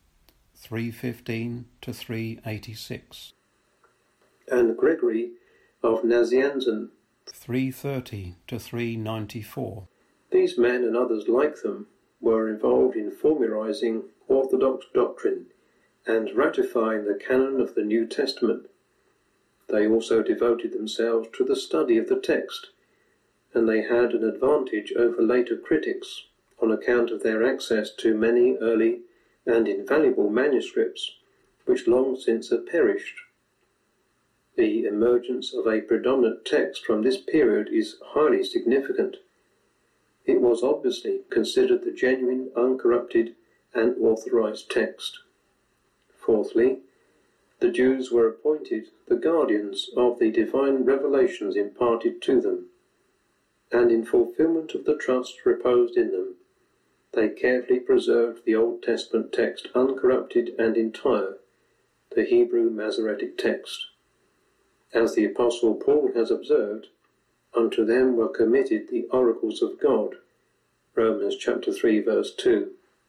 Speaker 1: 315 to 386,
Speaker 2: and Gregory of Nazianzen,
Speaker 1: 330 to 394.
Speaker 2: These men and others like them were involved in formularizing orthodox doctrine and ratifying the canon of the New Testament. They also devoted themselves to the study of the text, and they had an advantage over later critics on account of their access to many early and invaluable manuscripts which long since have perished. The emergence of a predominant text from this period is highly significant. It was obviously considered the genuine, uncorrupted, and authorized text. Fourthly, the Jews were appointed the guardians of the divine revelations imparted to them, and in fulfillment of the trust reposed in them, they carefully preserved the Old Testament text uncorrupted and entire, the Hebrew Masoretic text. As the Apostle Paul has observed, unto them were committed the oracles of God, Romans chapter 3, verse 2.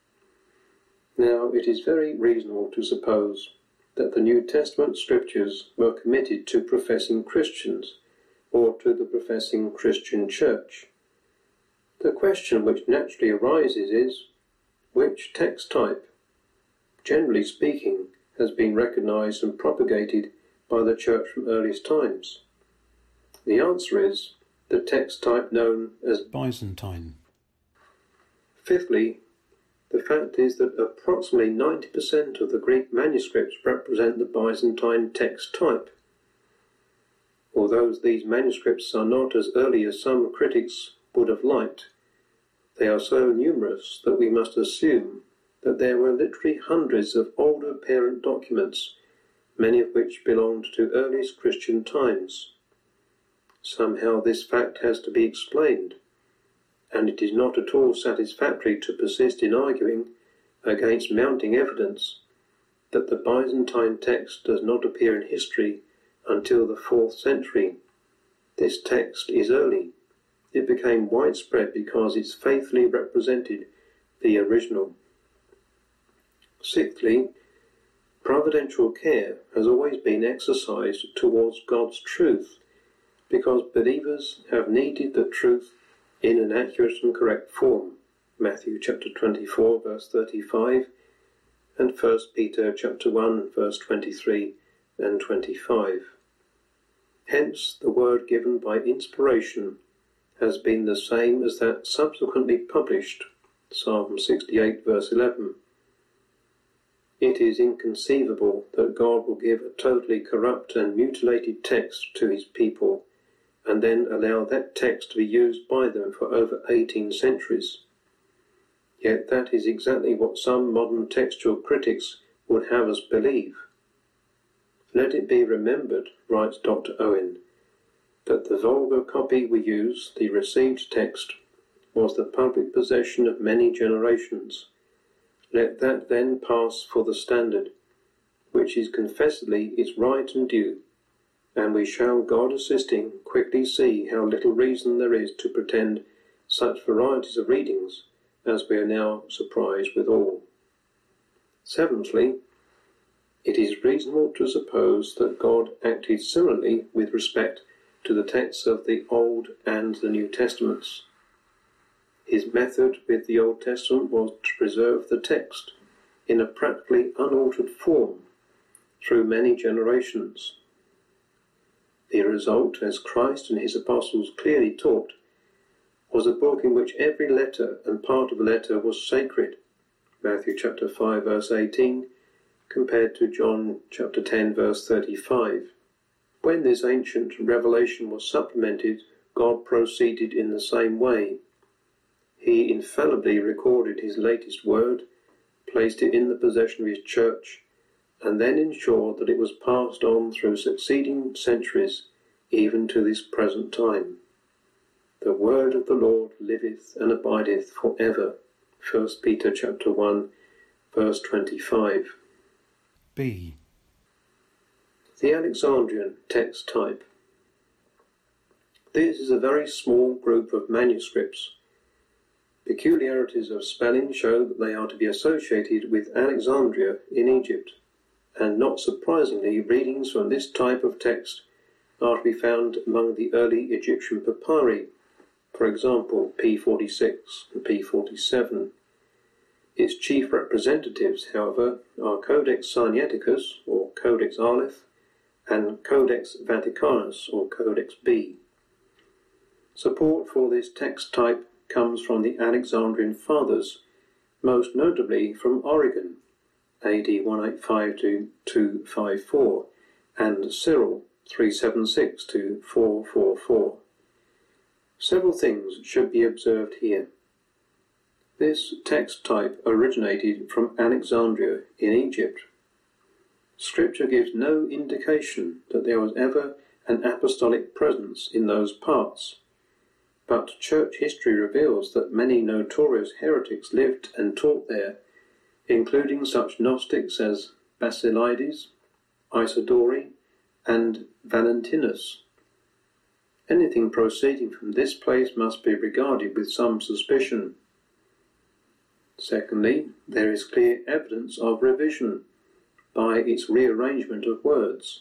Speaker 2: Now it is very reasonable to suppose that the New Testament scriptures were committed to professing Christians, or to the professing Christian church. The question which naturally arises is, which text type, generally speaking, has been recognized and propagated by the church from earliest times? The answer is the text type known as
Speaker 1: Byzantine.
Speaker 2: Fifthly, the fact is that approximately 90% of the Greek manuscripts represent the Byzantine text type. Although these manuscripts are not as early as some critics would have liked, they are so numerous that we must assume that there were literally hundreds of older parent documents, many of which belonged to earliest Christian times. Somehow this fact has to be explained, and it is not at all satisfactory to persist in arguing against mounting evidence that the Byzantine text does not appear in history until the 4th century. This text is early. It became widespread because it faithfully represented the original. Sixthly, providential care has always been exercised towards God's truth, because believers have needed the truth in an accurate and correct form. Matthew chapter 24 verse 35 and 1 Peter chapter 1 verse 23 and 25. Hence the word given by inspiration has been the same as that subsequently published, Psalm 68 verse 11. It is inconceivable that God will give a totally corrupt and mutilated text to his people and then allow that text to be used by them for over 18 centuries. Yet that is exactly what some modern textual critics would have us believe. Let it be remembered, writes Dr. Owen, that the vulgar copy we use, the received text, was the public possession of many generations. Let that then pass for the standard, which is confessedly its right and due, and we shall, God assisting, quickly see how little reason there is to pretend such varieties of readings as we are now surprised withal. Seventhly, it is reasonable to suppose that God acted similarly with respect to the texts of the Old and the New Testaments. His method with the Old Testament was to preserve the text in a practically unaltered form through many generations. The result, as Christ and his apostles clearly taught, was a book in which every letter and part of a letter was sacred, Matthew chapter 5 verse 18, compared to John chapter 10 verse 35. When this ancient revelation was supplemented, God proceeded in the same way. He infallibly recorded his latest word, placed it in the possession of his church, and then ensured that it was passed on through succeeding centuries, even to this present time. The word of the Lord liveth and abideth for ever. 1 Peter chapter 1, verse 25.
Speaker 1: B.
Speaker 2: The Alexandrian text type. This is a very small group of manuscripts. Peculiarities of spelling show that they are to be associated with Alexandria in Egypt, and not surprisingly, readings from this type of text are to be found among the early Egyptian papyri, for example P46 and P47. Its chief representatives, however, are Codex Sinaiticus, or Codex Aleph, and Codex Vaticanus, or Codex B. Support for this text type comes from the Alexandrian Fathers, most notably from Origen, AD 185 to 254, and Cyril, 376 to 444. Several things should be observed here. This text type originated from Alexandria in Egypt. Scripture gives no indication that there was ever an apostolic presence in those parts, but church history reveals that many notorious heretics lived and taught there, including such Gnostics as Basilides, Isidore, and Valentinus. Anything proceeding from this place must be regarded with some suspicion. Secondly, there is clear evidence of revision by its rearrangement of words.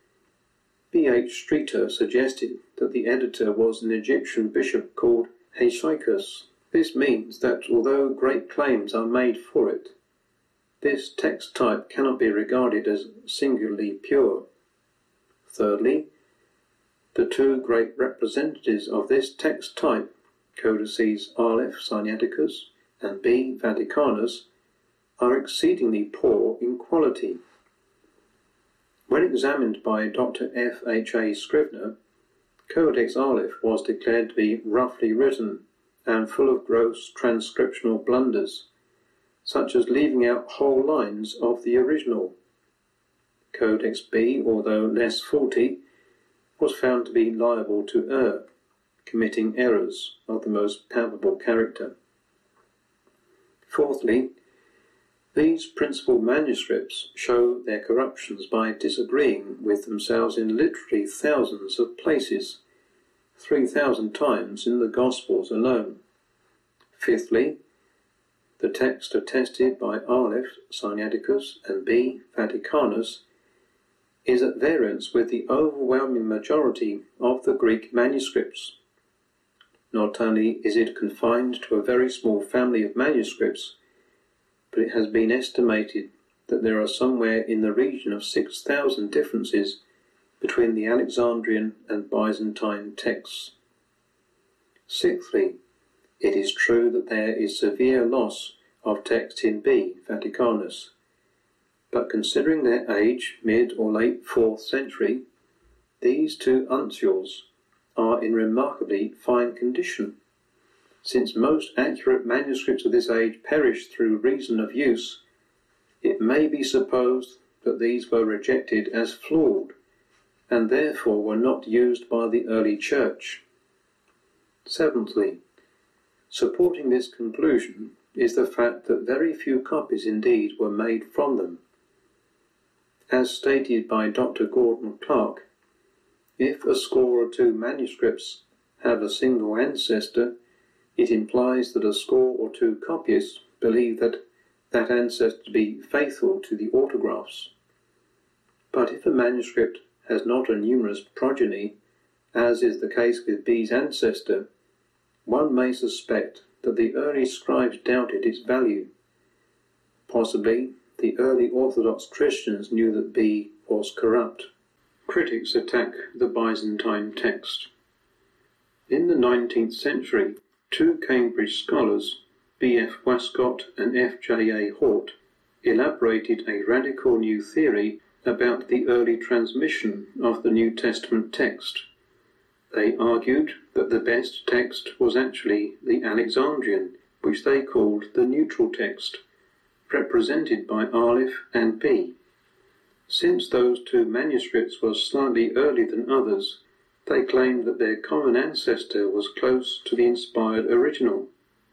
Speaker 2: B.H. Streeter suggested that the editor was an Egyptian bishop called Hesychus. This means that although great claims are made for it, this text type cannot be regarded as singularly pure. Thirdly, the two great representatives of this text type, codices Aleph Sinaiticus and B. Vaticanus, are exceedingly poor in quality. When examined by Dr. F. H. A. Scrivener, Codex Aleph was declared to be roughly written and full of gross transcriptional blunders, such as leaving out whole lines of the original. Codex B, although less faulty, was found to be liable to err, committing errors of the most palpable character. Fourthly, These principal manuscripts show their corruptions by disagreeing with themselves in literally thousands of places, 3,000 times in the Gospels alone. Fifthly, the text attested by Aleph Sinaiticus and B. Vaticanus is at variance with the overwhelming majority of the Greek manuscripts. Not only is it confined to a very small family of manuscripts, but it has been estimated that there are somewhere in the region of 6,000 differences between the Alexandrian and Byzantine texts. Sixthly, it is true that there is severe loss of text in B. Vaticanus, but considering their age, mid or late 4th century, these two uncials are in remarkably fine condition. Since most accurate manuscripts of this age perished through reason of use, it may be supposed that these were rejected as flawed, and therefore were not used by the early Church. Seventhly, supporting this conclusion is the fact that very few copies indeed were made from them. As stated by Dr. Gordon Clark, if a score or two manuscripts have a single ancestor, it implies that a score or two copyists believe that ancestor to be faithful to the autographs. But if a manuscript has not a numerous progeny, as is the case with B's ancestor, one may suspect that the early scribes doubted its value. Possibly, the early Orthodox Christians knew that B was corrupt. Critics attack the Byzantine text. In the 19th century, two Cambridge scholars, B.F. Westcott and F.J.A. Hort, elaborated a radical new theory about the early transmission of the New Testament text. They argued that the best text was actually the Alexandrian, which they called the neutral text, represented by Aleph and B. Since those two manuscripts were slightly earlier than others, they claimed that their common ancestor was close to the inspired original.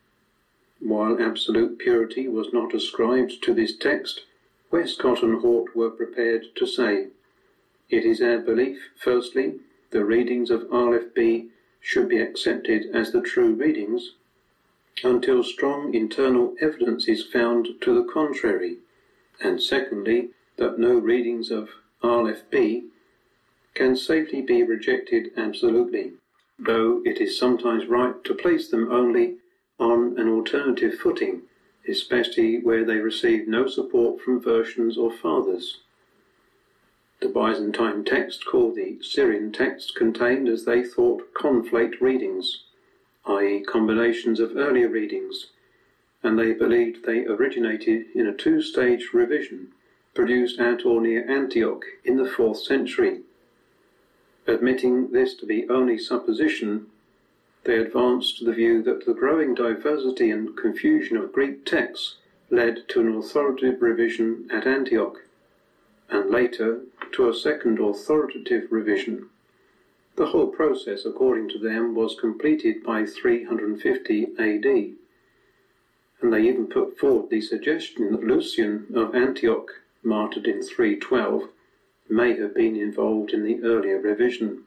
Speaker 2: While absolute purity was not ascribed to this text, Westcott and Hort were prepared to say, "It is our belief, firstly, the readings of Aleph B should be accepted as the true readings, until strong internal evidence is found to the contrary, and secondly, that no readings of Aleph B can safely be rejected absolutely, though it is sometimes right to place them only on an alternative footing, especially where they receive no support from versions or fathers." The Byzantine text, called the Syrian text, contained, as they thought, conflate readings, i.e. combinations of earlier readings, and they believed they originated in a two-stage revision produced at or near Antioch in the 4th century. Admitting this to be only supposition, they advanced to the view that the growing diversity and confusion of Greek texts led to an authoritative revision at Antioch, and later to a second authoritative revision. The whole process, according to them, was completed by 350 AD, and they even put forward the suggestion that Lucian of Antioch, martyred in 312, may have been involved in the earlier revision.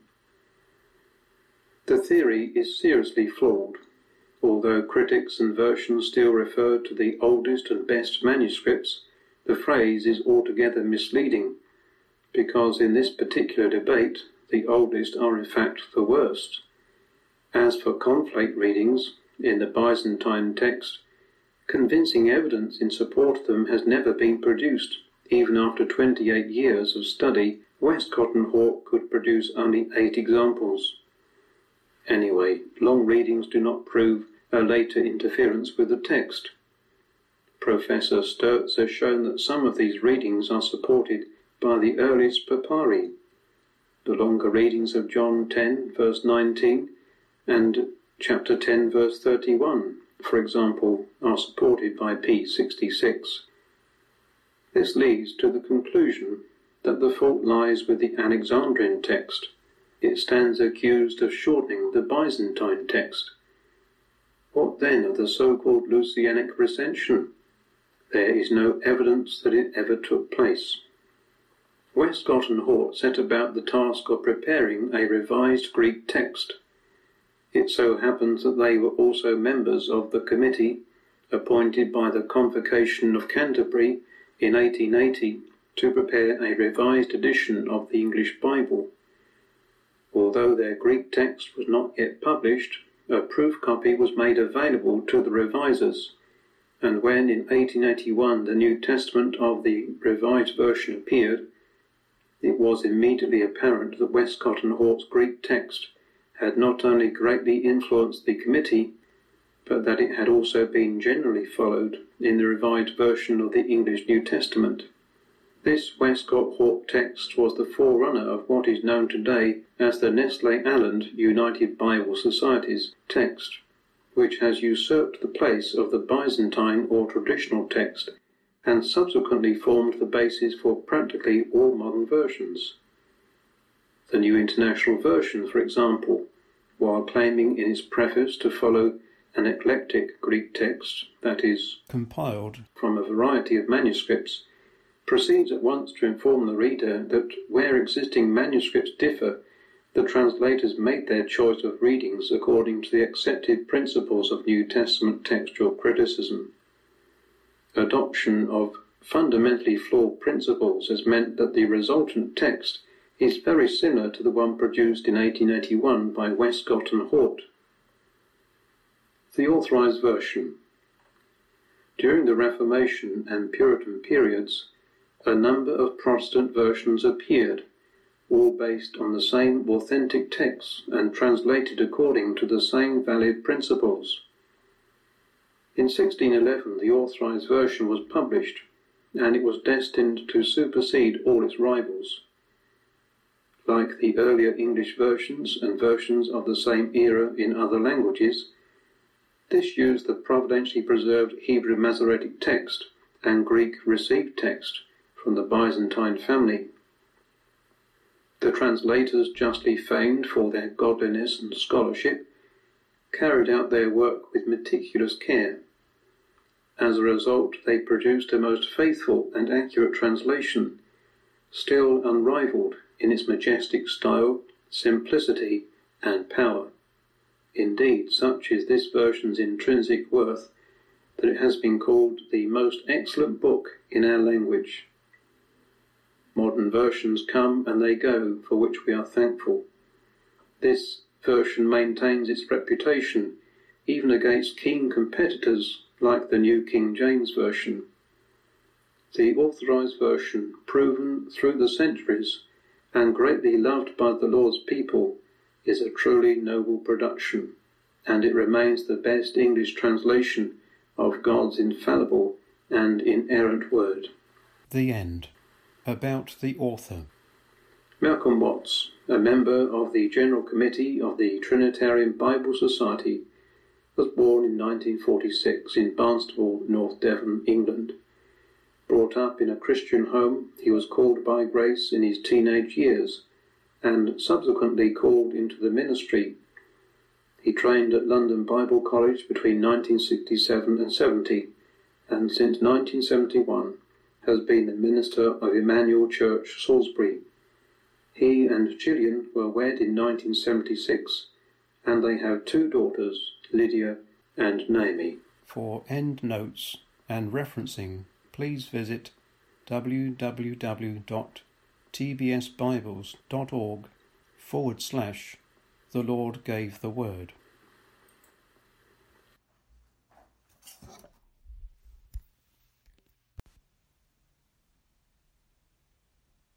Speaker 2: The theory is seriously flawed. Although critics and versions still refer to the oldest and best manuscripts, the phrase is altogether misleading, because in this particular debate the oldest are in fact the worst. As for conflate readings in the Byzantine text, convincing evidence in support of them has never been produced. Even after 28 years of study, Westcott and Hort could produce only 8 examples. Anyway, long readings do not prove a later interference with the text. Professor Sturz has shown that some of these readings are supported by the earliest papyri. The longer readings of John 10, verse 19, and chapter 10, verse 31, for example, are supported by P66. This leads to the conclusion that the fault lies with the Alexandrian text. It stands accused of shortening the Byzantine text. What then of the so-called Lucianic recension? There is no evidence that it ever took place. Westcott and Hort set about the task of preparing a revised Greek text. It so happens that they were also members of the committee appointed by the Convocation of Canterbury in 1880 to prepare a revised edition of the English Bible. Although their Greek text was not yet published, a proof copy was made available to the revisers, and when in 1881 the New Testament of the revised version appeared, it was immediately apparent that Westcott and Hort's Greek text had not only greatly influenced the committee, but that it had also been generally followed in the revised version of the English New Testament. This Westcott-Hort text was the forerunner of what is known today as the Nestle-Aland United Bible Society's text, which has usurped the place of the Byzantine or traditional text and subsequently formed the basis for practically all modern versions. The New International Version, for example, while claiming in its preface to follow an eclectic Greek text, that is,
Speaker 1: compiled
Speaker 2: from a variety of manuscripts, proceeds at once to inform the reader that where existing manuscripts differ, the translators made their choice of readings according to the accepted principles of New Testament textual criticism. Adoption of fundamentally flawed principles has meant that the resultant text is very similar to the one produced in 1881 by Westcott and Hort. The Authorized Version. During the Reformation and Puritan periods, a number of Protestant versions appeared, all based on the same authentic texts and translated according to the same valid principles. In 1611 the Authorized Version was published, and it was destined to supersede all its rivals. Like the earlier English versions and versions of the same era in other languages, this used the providentially preserved Hebrew Masoretic text and Greek received text from the Byzantine family. The translators, justly famed for their godliness and scholarship, carried out their work with meticulous care. As a result, they produced a most faithful and accurate translation, still unrivalled in its majestic style, simplicity, and power. Indeed, such is this version's intrinsic worth that it has been called the most excellent book in our language. Modern versions come and they go, for which we are thankful. This version maintains its reputation even against keen competitors like the New King James Version. The Authorized Version, proven through the centuries and greatly loved by the Lord's people, is a truly noble production, and it remains the best English translation of God's infallible and inerrant word.
Speaker 1: The End. About the author.
Speaker 2: Malcolm Watts, a member of the General Committee of the Trinitarian Bible Society, was born in 1946 in Barnstaple, North Devon, England. Brought up in a Christian home, he was called by grace in his teenage years and subsequently called into the ministry. He trained at London Bible College between 1967 and 70, and since 1971 has been the minister of Emmanuel Church, Salisbury. He and Gillian were wed in 1976, and they have two daughters, Lydia and Naomi.
Speaker 1: For end notes and referencing, please visit www.tbsbibles.org/The Lord Gave the Word.